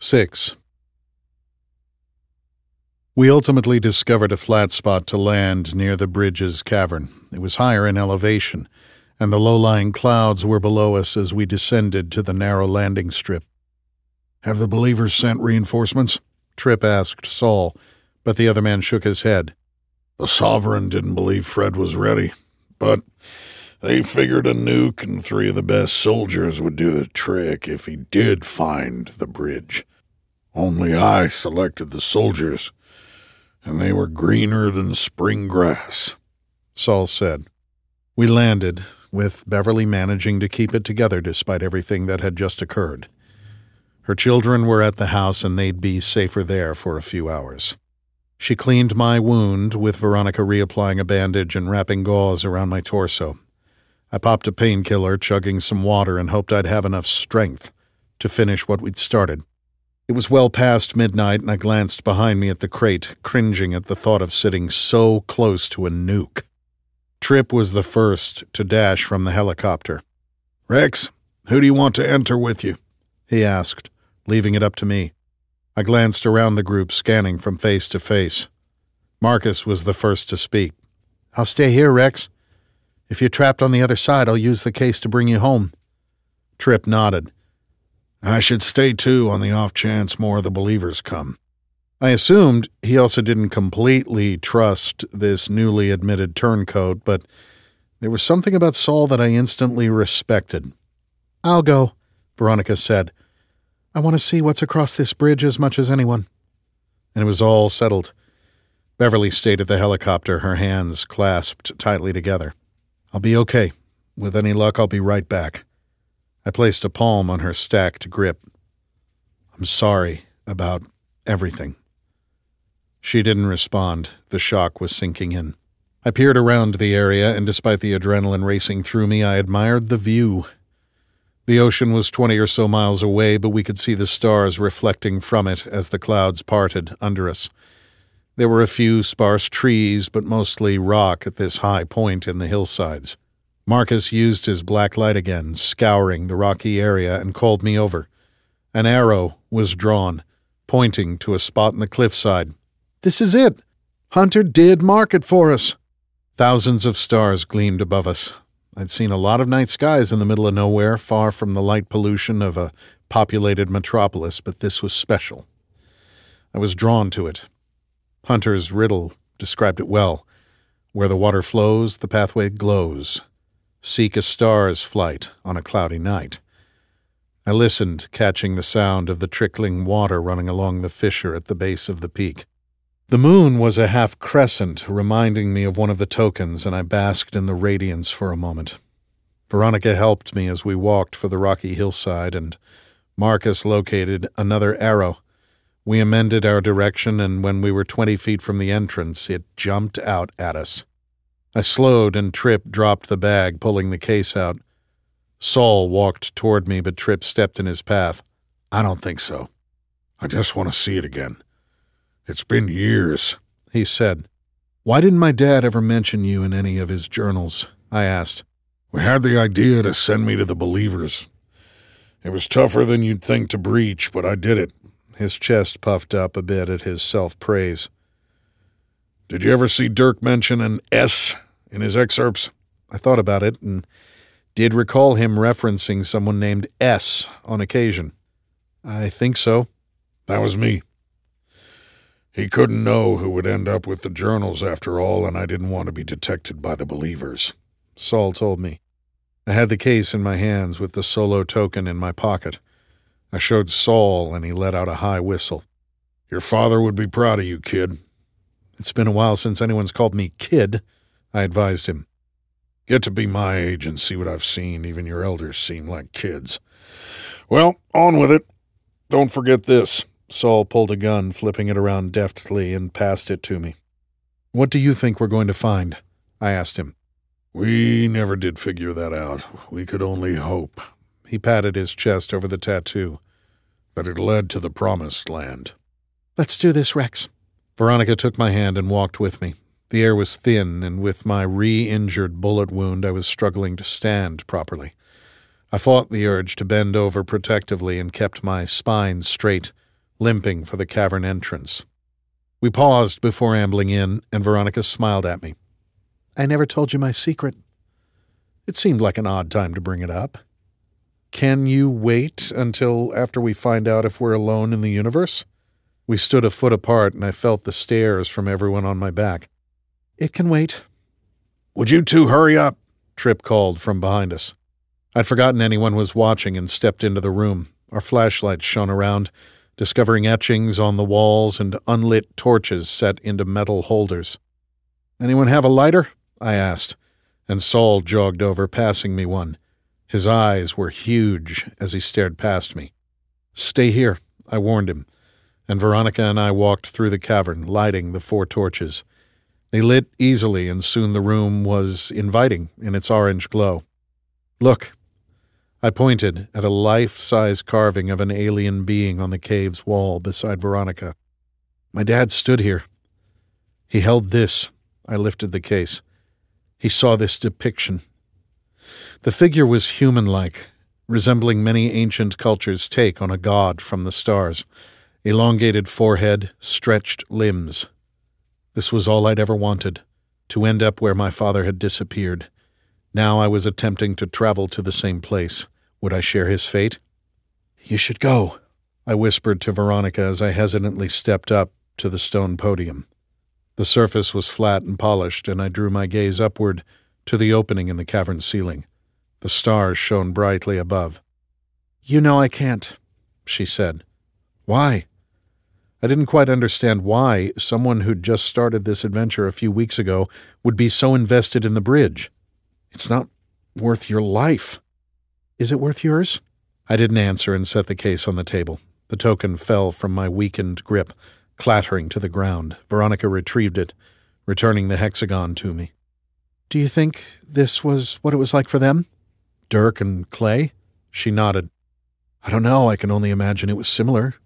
6. We ultimately discovered a flat spot to land near the bridge's cavern. It was higher in elevation, and the low-lying clouds were below us as we descended to the narrow landing strip. "Have the Believers sent reinforcements?" Tripp asked Saul, but the other man shook his head. "The Sovereign didn't believe Fred was ready, but they figured a nuke and 3 of the best soldiers would do the trick if he did find the bridge. Only I selected the soldiers, and they were greener than spring grass," Saul said. We landed, with Beverly managing to keep it together despite everything that had just occurred. Her children were at the house, and they'd be safer there for a few hours. She cleaned my wound, with Veronica reapplying a bandage and wrapping gauze around my torso. I popped a painkiller, chugging some water, and hoped I'd have enough strength to finish what we'd started. It was well past midnight, and I glanced behind me at the crate, cringing at the thought of sitting so close to a nuke. Tripp was the first to dash from the helicopter. "Rex, who do you want to enter with you?" he asked, leaving it up to me. I glanced around the group, scanning from face to face. Marcus was the first to speak. "I'll stay here, Rex. If you're trapped on the other side, I'll use the case to bring you home." Tripp nodded. "I should stay too on the off chance more of the Believers come." I assumed he also didn't completely trust this newly admitted turncoat, but there was something about Saul that I instantly respected. "I'll go," Veronica said. "I want to see what's across this bridge as much as anyone." And it was all settled. Beverly stayed at the helicopter, her hands clasped tightly together. "I'll be okay. With any luck, I'll be right back." I placed a palm on her stacked grip. "I'm sorry about everything." She didn't respond. The shock was sinking in. I peered around the area, and despite the adrenaline racing through me, I admired the view. The ocean was 20 or so miles away, but we could see the stars reflecting from it as the clouds parted under us. There were a few sparse trees, but mostly rock at this high point in the hillsides. Marcus used his black light again, scouring the rocky area, and called me over. An arrow was drawn, pointing to a spot in the cliffside. "This is it! Hunter did mark it for us!" Thousands of stars gleamed above us. I'd seen a lot of night skies in the middle of nowhere, far from the light pollution of a populated metropolis, but this was special. I was drawn to it. Hunter's riddle described it well. Where the water flows, the pathway glows. Seek a star's flight on a cloudy night. I listened, catching the sound of the trickling water running along the fissure at the base of the peak. The moon was a half crescent, reminding me of one of the tokens, and I basked in the radiance for a moment. Veronica helped me as we walked for the rocky hillside, and Marcus located another arrow. We amended our direction, and when we were 20 feet from the entrance, it jumped out at us. I slowed, and Tripp dropped the bag, pulling the case out. Saul walked toward me, but Tripp stepped in his path. "I don't think so. I just want to see it again. It's been years," he said. "Why didn't my dad ever mention you in any of his journals?" I asked. "We had the idea to send me to the Believers. It was tougher than you'd think to breach, but I did it." His chest puffed up a bit at his self-praise. "Did you ever see Dirk mention an S in his excerpts?" I thought about it and did recall him referencing someone named S on occasion. "I think so." "That was me. He couldn't know who would end up with the journals after all, and I didn't want to be detected by the Believers," Saul told me. I had the case in my hands with the solo token in my pocket. I showed Saul, and he let out a high whistle. "Your father would be proud of you, kid." "It's been a while since anyone's called me kid," I advised him. "Get to be my age and see what I've seen. Even your elders seem like kids. Well, on with it. Don't forget this." Saul pulled a gun, flipping it around deftly, and passed it to me. "What do you think we're going to find?" I asked him. "We never did figure that out. We could only hope." He patted his chest over the tattoo. "That it led to the promised land." "Let's do this, Rex." Veronica took my hand and walked with me. The air was thin, and with my re-injured bullet wound, I was struggling to stand properly. I fought the urge to bend over protectively and kept my spine straight, limping for the cavern entrance. We paused before ambling in, and Veronica smiled at me. "I never told you my secret." It seemed like an odd time to bring it up. "Can you wait until after we find out if we're alone in the universe?" We stood a foot apart, and I felt the stares from everyone on my back. "It can wait." "Would you two hurry up?" Tripp called from behind us. I'd forgotten anyone was watching and stepped into the room. Our flashlights shone around, discovering etchings on the walls and unlit torches set into metal holders. "Anyone have a lighter?" I asked, and Saul jogged over, passing me one. His eyes were huge as he stared past me. "Stay here," I warned him, and Veronica and I walked through the cavern, lighting the 4 torches. They lit easily, and soon the room was inviting in its orange glow. "Look." I pointed at a life-size carving of an alien being on the cave's wall beside Veronica. "My dad stood here. He held this." I lifted the case. "He saw this depiction." The figure was human-like, resembling many ancient cultures' take on a god from the stars. Elongated forehead, stretched limbs. This was all I'd ever wanted, to end up where my father had disappeared. Now I was attempting to travel to the same place. Would I share his fate? "You should go," I whispered to Veronica as I hesitantly stepped up to the stone podium. The surface was flat and polished, and I drew my gaze upward to the opening in the cavern ceiling. The stars shone brightly above. "You know I can't," she said. "Why?" I didn't quite understand why someone who'd just started this adventure a few weeks ago would be so invested in the bridge. "It's not worth your life." "Is it worth yours?" I didn't answer and set the case on the table. The token fell from my weakened grip, clattering to the ground. Veronica retrieved it, returning the hexagon to me. "Do you think this was what it was like for them? Dirk and Clay?" She nodded. "I don't know. I can only imagine it was similar."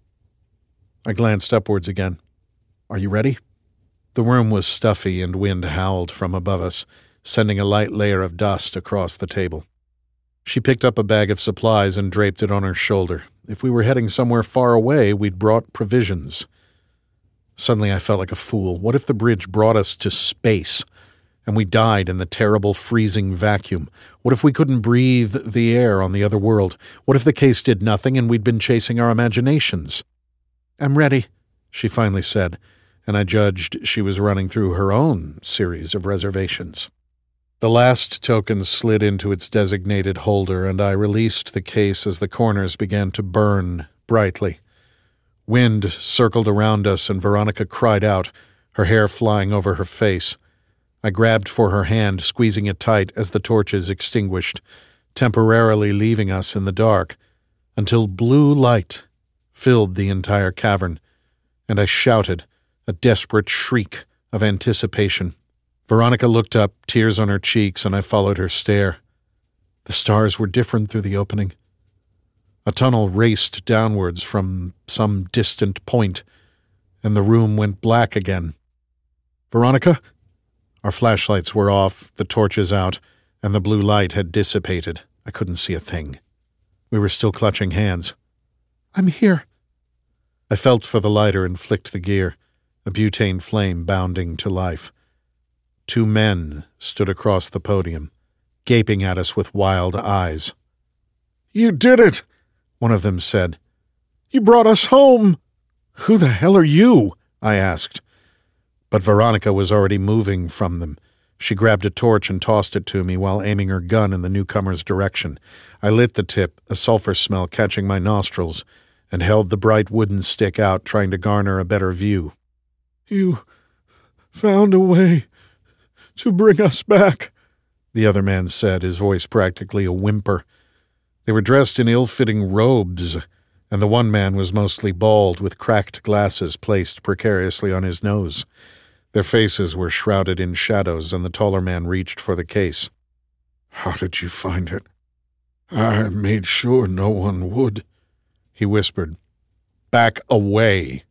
I glanced upwards again. "Are you ready?" The room was stuffy and wind howled from above us, sending a light layer of dust across the table. She picked up a bag of supplies and draped it on her shoulder. If we were heading somewhere far away, we'd brought provisions. Suddenly I felt like a fool. What if the bridge brought us to space, and we died in the terrible freezing vacuum? What if we couldn't breathe the air on the other world? What if the case did nothing and we'd been chasing our imaginations? "I'm ready," she finally said, and I judged she was running through her own series of reservations. The last token slid into its designated holder, and I released the case as the corners began to burn brightly. Wind circled around us, and Veronica cried out, her hair flying over her face. I grabbed for her hand, squeezing it tight as the torches extinguished, temporarily leaving us in the dark, until blue light filled the entire cavern, and I shouted, a desperate shriek of anticipation. Veronica looked up, tears on her cheeks, and I followed her stare. The stars were different through the opening. A tunnel raced downwards from some distant point, and the room went black again. "Veronica?" Our flashlights were off, the torches out, and the blue light had dissipated. I couldn't see a thing. We were still clutching hands. "I'm here." I felt for the lighter and flicked the gear, a butane flame bounding to life. 2 men stood across the podium, gaping at us with wild eyes. "You did it," one of them said. "You brought us home." "Who the hell are you?" I asked. But Veronica was already moving from them. She grabbed a torch and tossed it to me while aiming her gun in the newcomer's direction. I lit the tip, a sulfur smell catching my nostrils, and held the bright wooden stick out, trying to garner a better view. "You found a way to bring us back," the other man said, his voice practically a whimper. They were dressed in ill-fitting robes, and the one man was mostly bald, with cracked glasses placed precariously on his nose. Their faces were shrouded in shadows, and the taller man reached for the case. "How did you find it?" "I made sure no one would," he whispered. "Back away."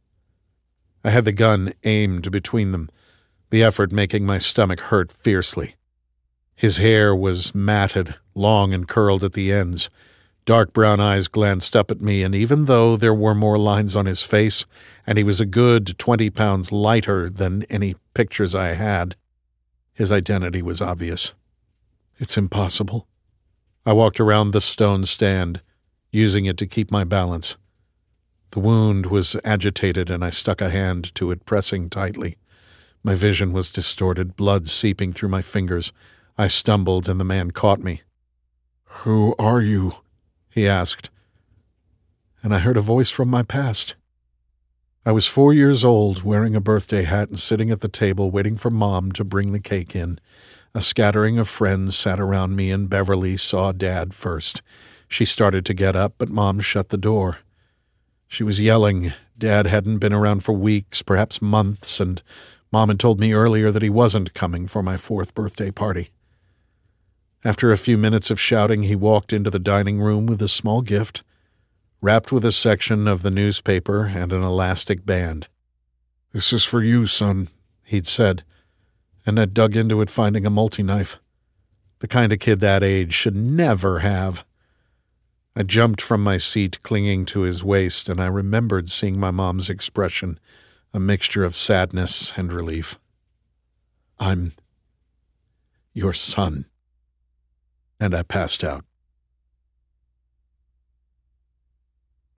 I had the gun aimed between them, the effort making my stomach hurt fiercely. His hair was matted, long and curled at the ends. Dark brown eyes glanced up at me, and even though there were more lines on his face, and he was a good 20 pounds lighter than any pictures I had, his identity was obvious. It's impossible. I walked around the stone stand, using it to keep my balance. The wound was agitated, and I stuck a hand to it, pressing tightly. My vision was distorted, blood seeping through my fingers. I stumbled, and the man caught me. "Who are you?" he asked, and I heard a voice from my past. I was 4 years old, wearing a birthday hat and sitting at the table waiting for Mom to bring the cake in. A scattering of friends sat around me, and Beverly saw Dad first. She started to get up, but Mom shut the door. She was yelling. Dad hadn't been around for weeks, perhaps months, and Mom had told me earlier that he wasn't coming for my 4th birthday party. After a few minutes of shouting, he walked into the dining room with a small gift, wrapped with a section of the newspaper and an elastic band. "This is for you, son," he'd said, and I'd dug into it, finding a multi-knife. The kind of kid that age should never have. I jumped from my seat, clinging to his waist, and I remembered seeing my mom's expression, a mixture of sadness and relief. "I'm your son." And I passed out.